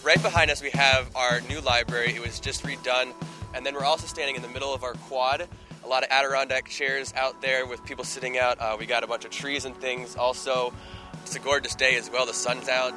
Right behind us we have our new library. It was just redone. And then we're also standing in the middle of our quad. A lot of Adirondack chairs out there with people sitting out. We got a bunch of trees and things. Also, it's a gorgeous day as well. The sun's out.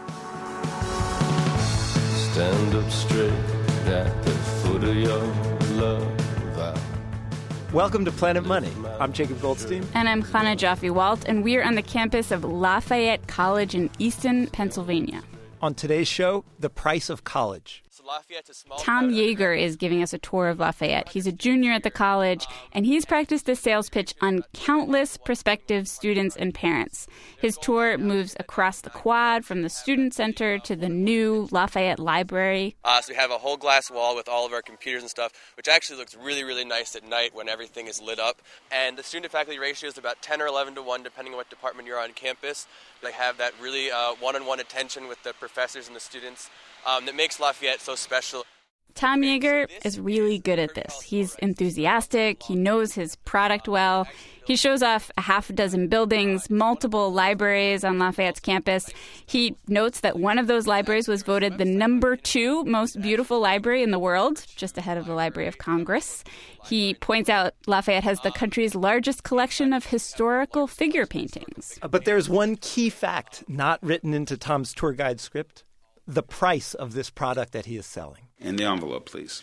Stand up straight at the foot of your love. Welcome to Planet Money. I'm Jacob Goldstein. And I'm Chana Joffe-Walt, and we're on the campus of Lafayette College in Easton, Pennsylvania. On today's show, the price of college. Tom Yeager is giving us a tour of Lafayette. He's a junior at the college, and he's practiced a sales pitch on countless prospective students and parents. His tour moves across the quad from the student center to the new Lafayette Library. So we have a whole glass wall with all of our computers and stuff, which actually looks really, really nice at night when everything is lit up. And the student-to-faculty ratio is about 10 or 11 to 1, depending on what department you're on campus. They have that really one-on-one attention with the professors and the students that makes Lafayette so special. Tom Yeager is really good at this. He's enthusiastic. He knows his product well. He shows off a half a dozen buildings, multiple libraries on Lafayette's campus. He notes that one of those libraries was voted the number 2 most beautiful library in the world, just ahead of the Library of Congress. He points out Lafayette has the country's largest collection of historical figure paintings. But there's one key fact not written into Tom's tour guide script: the price of this product that he is selling. And the envelope, please.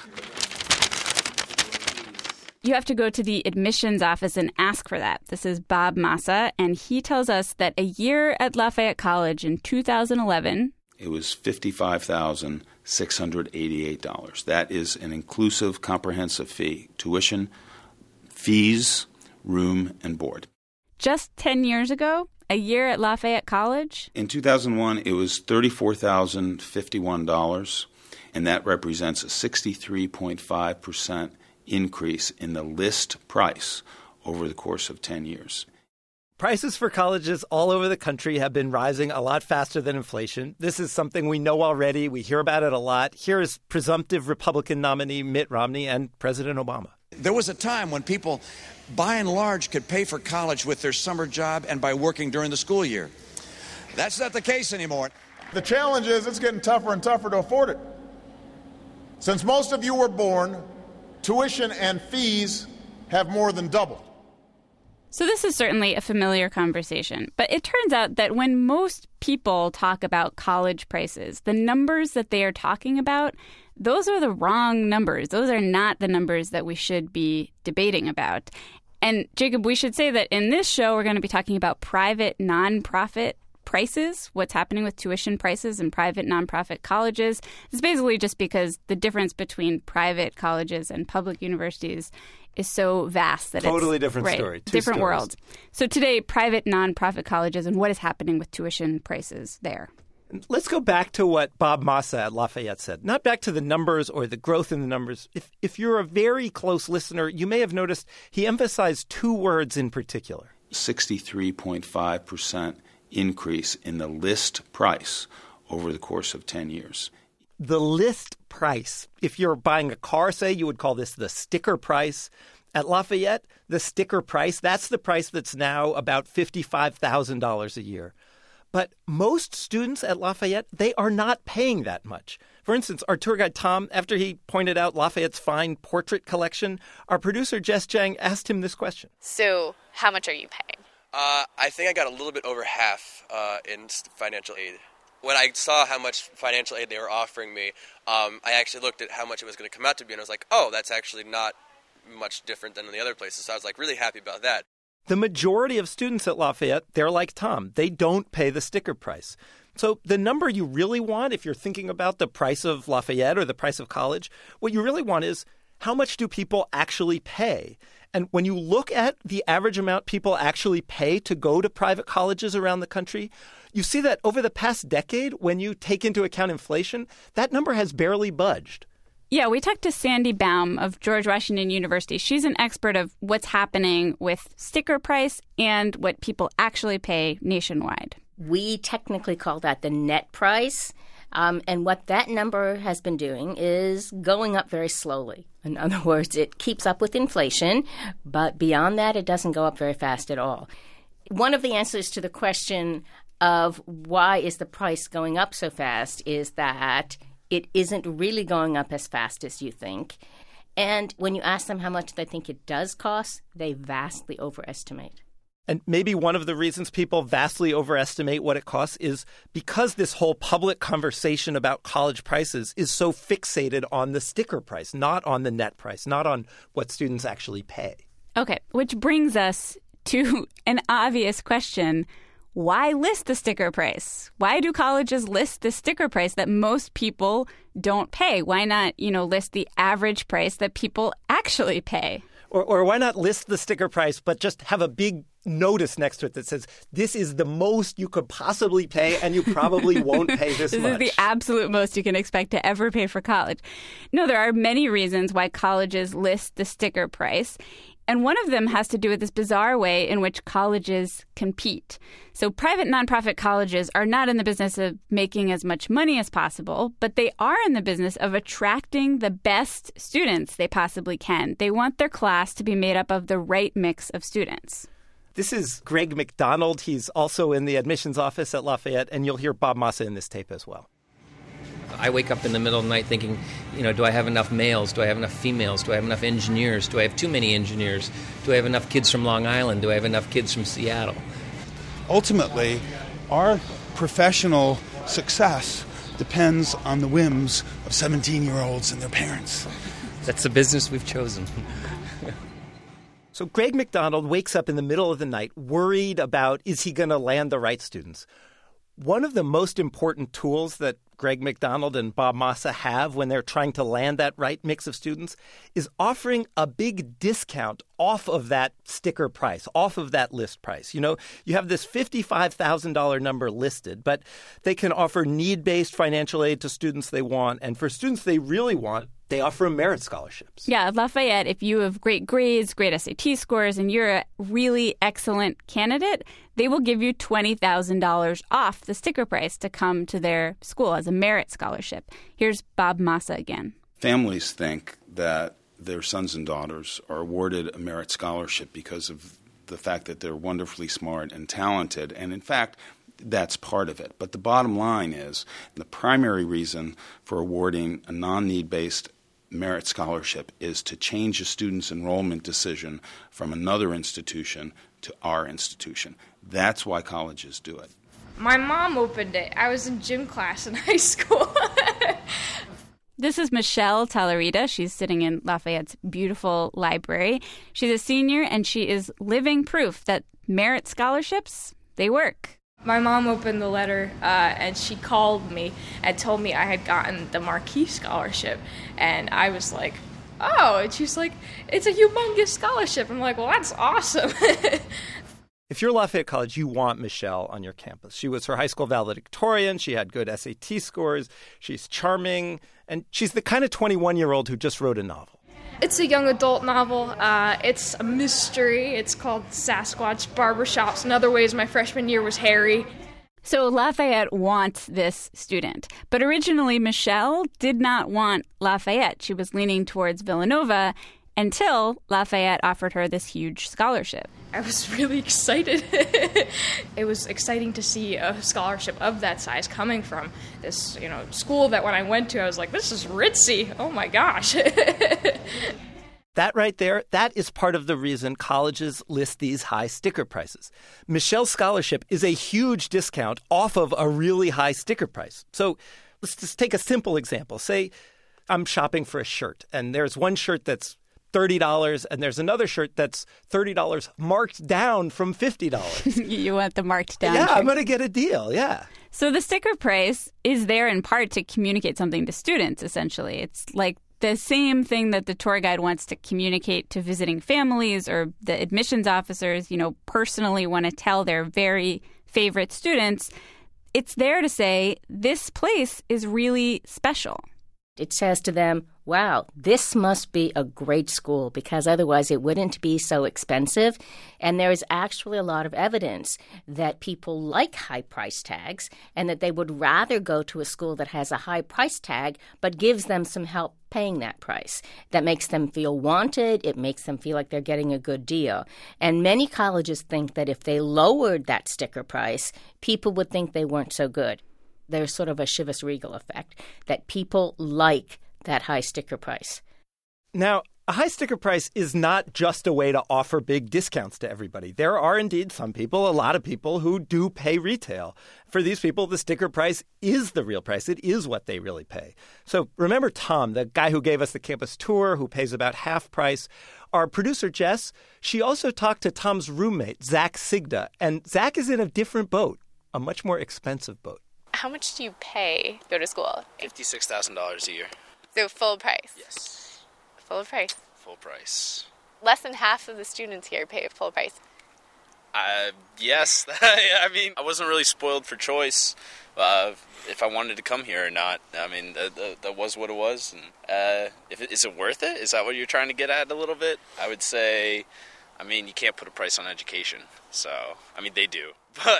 You have to go to the admissions office and ask for that. This is Bob Massa, and he tells us that a year at Lafayette College in 2011... It was $55,688. That is an inclusive, comprehensive fee: tuition, fees, room, and board. Just 10 years ago, a year at Lafayette College? In 2001, it was $34,051, and that represents a 63.5% increase in the list price over the course of 10 years. Prices for colleges all over the country have been rising a lot faster than inflation. This is something we know already. We hear about it a lot. Here is presumptive Republican nominee Mitt Romney and President Obama. There was a time when people, by and large, could pay for college with their summer job and by working during the school year. That's not the case anymore. The challenge is it's getting tougher and tougher to afford it. Since most of you were born, tuition and fees have more than doubled. So this is certainly a familiar conversation, but it turns out that when most people talk about college prices, the numbers that they are talking about, those are the wrong numbers. Those are not the numbers that we should be debating about. And Jacob, we should say that in this show, we're going to be talking about private nonprofit prices, what's happening with tuition prices in private nonprofit colleges. It's basically just because the difference between private colleges and public universities is so vast that totally it's different story. Different world. So today, private nonprofit colleges and what is happening with tuition prices there. Let's go back to what Bob Massa at Lafayette said, not back to the numbers or the growth in the numbers. If you're a very close listener, you may have noticed he emphasized 2 words in particular. 63.5% increase in the list price over the course of 10 years. The list price. If you're buying a car, say, you would call this the sticker price. At Lafayette, the sticker price, that's the price that's now about $55,000 a year. But most students at Lafayette, they are not paying that much. For instance, our tour guide Tom, after he pointed out Lafayette's fine portrait collection, our producer Jess Chang asked him this question. So how much are you paying? I think I got a little bit over half in financial aid. When I saw how much financial aid they were offering me, I actually looked at how much it was going to come out to be, and I was like, oh, that's actually not much different than in the other places. So I was like really happy about that. The majority of students at Lafayette, they're like Tom. They don't pay the sticker price. So the number you really want, if you're thinking about the price of Lafayette or the price of college, what you really want is how much do people actually pay? And when you look at the average amount people actually pay to go to private colleges around the country, you see that over the past decade, when you take into account inflation, that number has barely budged. Yeah, we talked to Sandy Baum of George Washington University. She's an expert of what's happening with sticker price and what people actually pay nationwide. We technically call that the net price. And what that number has been doing is going up very slowly. In other words, it keeps up with inflation, but beyond that, it doesn't go up very fast at all. One of the answers to the question, of why is the price going up so fast is that it isn't really going up as fast as you think. And when you ask them how much they think it does cost, they vastly overestimate. And maybe one of the reasons people vastly overestimate what it costs is because this whole public conversation about college prices is so fixated on the sticker price, not on the net price, not on what students actually pay. Okay, which brings us to an obvious question. Why list the sticker price? Why do colleges list the sticker price that most people don't pay? Why not, list the average price that people actually pay? Or why not list the sticker price, but just have a big notice next to it that says, this is the most you could possibly pay, and you probably won't pay this much. This is the absolute most you can expect to ever pay for college. No, there are many reasons why colleges list the sticker price. And one of them has to do with this bizarre way in which colleges compete. So private nonprofit colleges are not in the business of making as much money as possible, but they are in the business of attracting the best students they possibly can. They want their class to be made up of the right mix of students. This is Greg McDonald. He's also in the admissions office at Lafayette, and you'll hear Bob Massa in this tape as well. I wake up in the middle of the night thinking, do I have enough males? Do I have enough females? Do I have enough engineers? Do I have too many engineers? Do I have enough kids from Long Island? Do I have enough kids from Seattle? Ultimately, our professional success depends on the whims of 17-year-olds and their parents. That's the business we've chosen. So Greg McDonald wakes up in the middle of the night worried about, is he going to land the right students? One of the most important tools that Greg McDonald and Bob Massa have when they're trying to land that right mix of students is offering a big discount off of that sticker price, off of that list price. You have this $55,000 number listed, but they can offer need-based financial aid to students they want. And for students they really want, they offer merit scholarships. Yeah, at Lafayette, if you have great grades, great SAT scores, and you're a really excellent candidate, they will give you $20,000 off the sticker price to come to their school as a merit scholarship. Here's Bob Massa again. Families think that their sons and daughters are awarded a merit scholarship because of the fact that they're wonderfully smart and talented, and in fact, that's part of it. But the bottom line is the primary reason for awarding a non-need-based merit scholarship is to change a student's enrollment decision from another institution to our institution. That's why colleges do it. My mom opened it. I was in gym class in high school. This is Michelle Talarita. She's sitting in Lafayette's beautiful library. She's a senior, and she is living proof that merit scholarships, they work. My mom opened the letter, and she called me and told me I had gotten the Marquis Scholarship. And I was like, oh, and she's like, it's a humongous scholarship. I'm like, well, that's awesome. If you're Lafayette College, you want Michelle on your campus. She was her high school valedictorian. She had good SAT scores. She's charming. And she's the kind of 21-year-old who just wrote a novel. It's a young adult novel. It's a mystery. It's called Sasquatch Barbershops. In other ways, my freshman year was hairy. So Lafayette wants this student. But originally, Michelle did not want Lafayette. She was leaning towards Villanova until Lafayette offered her this huge scholarship. I was really excited. It was exciting to see a scholarship of that size coming from this, school that when I went to, I was like, this is ritzy. Oh my gosh. That right there, that is part of the reason colleges list these high sticker prices. Michelle's scholarship is a huge discount off of a really high sticker price. So let's just take a simple example. Say I'm shopping for a shirt, and there's one shirt that's $30, and there's another shirt that's $30 marked down from $50. You want the marked down Yeah, shirt. I'm going to get a deal, yeah. So the sticker price is there in part to communicate something to students, essentially. It's like the same thing that the tour guide wants to communicate to visiting families, or the admissions officers, personally want to tell their very favorite students. It's there to say, this place is really special. It says to them, wow, this must be a great school because otherwise it wouldn't be so expensive. And there is actually a lot of evidence that people like high price tags and that they would rather go to a school that has a high price tag but gives them some help paying that price. That makes them feel wanted. It makes them feel like they're getting a good deal. And many colleges think that if they lowered that sticker price, people would think they weren't so good. There's sort of a Chivas Regal effect that people like that high sticker price. Now, a high sticker price is not just a way to offer big discounts to everybody. There are indeed some people, a lot of people, who do pay retail. For these people, the sticker price is the real price. It is what they really pay. So remember Tom, the guy who gave us the campus tour, who pays about half price. Our producer, Jess, she also talked to Tom's roommate, Zach Sigda. And Zach is in a different boat, a much more expensive boat. How much do you pay to go to school? $56,000 a year. So full price? Yes. Full price? Full price. Less than half of the students here pay full price. Yes. I mean, I wasn't really spoiled for choice if I wanted to come here or not. I mean, that was what it was. And is it worth it? Is that what you're trying to get at a little bit? I would say, I mean, you can't put a price on education. So, I mean, they do. But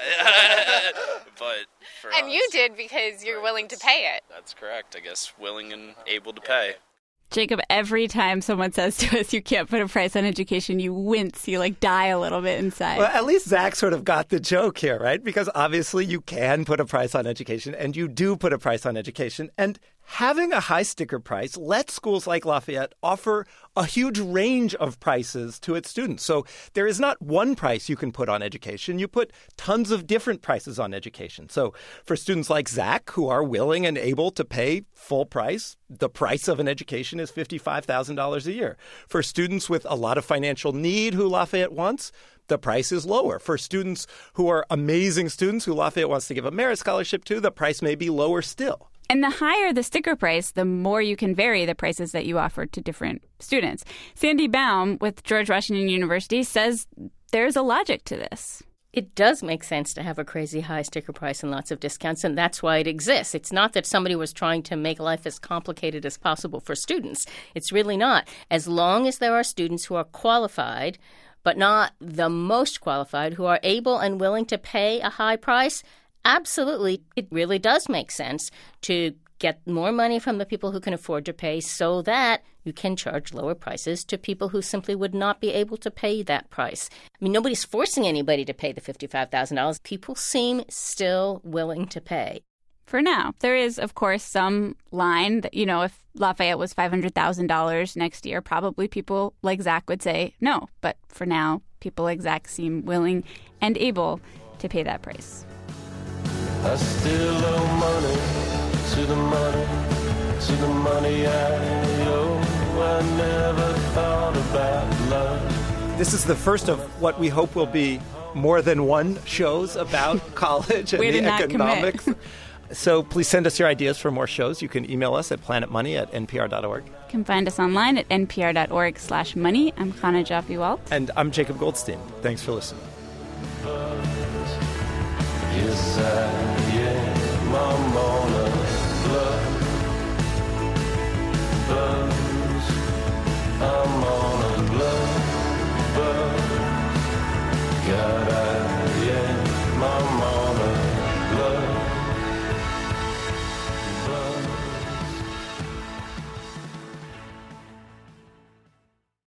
for and us, you did because you're willing to pay it. That's correct. I guess willing and able to pay. Jacob, every time someone says to us you can't put a price on education, you wince. You die a little bit inside. Well, at least Zach sort of got the joke here, right? Because obviously you can put a price on education, and you do put a price on education. And having a high sticker price lets schools like Lafayette offer a huge range of prices to its students. So there is not one price you can put on education. You put tons of different prices on education. So for students like Zach, who are willing and able to pay full price, the price of an education is $55,000 a year. For students with a lot of financial need who Lafayette wants, the price is lower. For students who are amazing students who Lafayette wants to give a merit scholarship to, the price may be lower still. And the higher the sticker price, the more you can vary the prices that you offer to different students. Sandy Baum with George Washington University says there's a logic to this. It does make sense to have a crazy high sticker price and lots of discounts, and that's why it exists. It's not that somebody was trying to make life as complicated as possible for students. It's really not. As long as there are students who are qualified, but not the most qualified, who are able and willing to pay a high price, absolutely, it really does make sense to get more money from the people who can afford to pay so that you can charge lower prices to people who simply would not be able to pay that price. I mean, nobody's forcing anybody to pay the $55,000. People seem still willing to pay. For now. There is, of course, some line that, if Lafayette was $500,000 next year, probably people like Zach would say no. But for now, people like Zach seem willing and able to pay that price. I still owe money to the money I owe. I never thought about love. This is the first of what we hope will be more than one shows about college and the economics. So please send us your ideas for more shows. You can email us at planetmoney@npr.org. You can find us online at npr.org/money. I'm Chana Joffe-Walt. And I'm Jacob Goldstein. Thanks for listening. Yes, I am, Mama.